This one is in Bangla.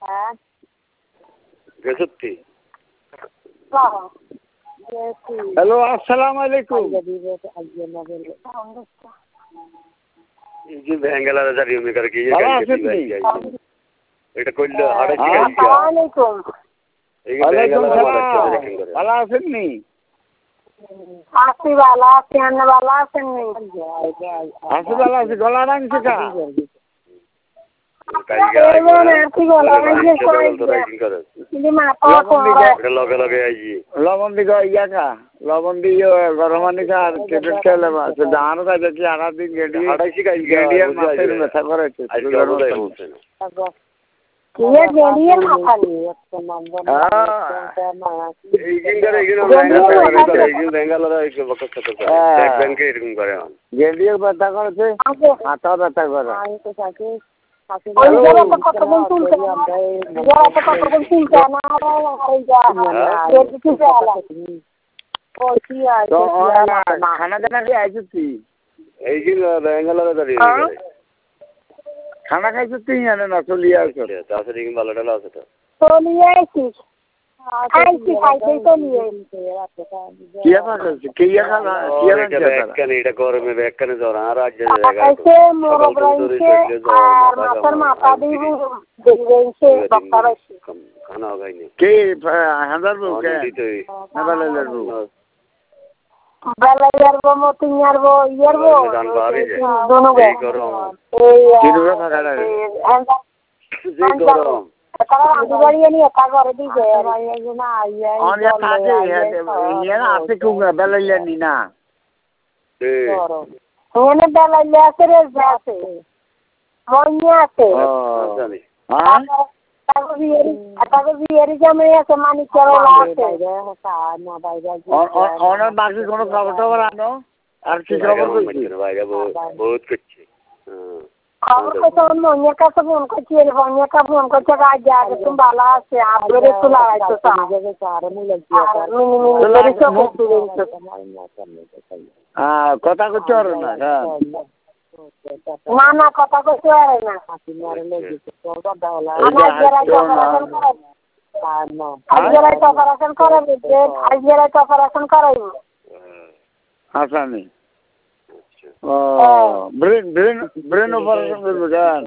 গেছতি হ্যালো আসসালামু আলাইকুম যে বেঙ্গালার জারি মে করে কি ভালো আছেন নি এটা কইলো আড়াইশি আসসালামু আলাইকুম ওয়ালাইকুম সালাম ভালো আছেন নি আসি वाला केन वाला सुननी আসি ভালো আছে গলা রাংছে কা লবণ দি ইয়া কা লবণ দি গরমানি কা আর কেটে খেলে আছে ধান কা দেখি আড়া দিন গেডি গেডিয়ার মাছের মেথা করেছে ये गेंडियर माथा नहीं একটা নম্বর গেডিয়ার ব্যথা করেছে মাথা ব্যথা করে ওই জায়গা তো কতদিন তুলতে জায়গা তো কতদিন তুলতে না ওই জায়গা কিছু জায়গা ও কি আছে খানা দানা খেয়ে আইছি এই যে বেঙ্গালোরে দাঁড়িয়ে খানা খাইছো তুই জানে না চলিয়ে আসো তাছাড়া কি ভালো ডালা আছে তো চলিয়ে আইছিস আইছি খাইতেই চলিয়ে কিয়া খাইছিস কিয়া খানা কিয়া ব্যাকখানে এটা গরমে ব্যাকখানে জ্বর আর আজ খাইছে মোরগ রাইছে আর মাছের মাথা দিব দিবেছে বক্তারাইছে খানা হয়নি কে হাজার কে না বালালের বউ বালাইয়ারবো মতিয়ারবো ইয়ারবো জান বাড়ি দোনো এই গরম এই কিনুরা ফাঁকা লাগে যে গরম তারা রাঁধুবাড়ি এনে একা করে দিছে না আইয়া অনেক কাজে ইয়া আছে কুঙ্গা বালাইয়া নি না ওনে বালাইয়া আছে রে আছে মন্যা আছে জানি হ্যাঁ তাকে বিয়ের জামাই আছে মানিক কেরলা আছে অনেক বাকি কোনো খবর টবর আনো আর কি খবর কইছি ভাইরা বহুত করছে খবর কইছে মন্যা কাছে ফোন করছি মন্যা কা ফোন করছে আজ আগে তুমি ভালো আছে আপরে তো লাগাইছো কথা করতে পারো না না না কথা কইতে পারে না অপারেশন করাইব আসামি ও ব্রেন অপারেশন করবে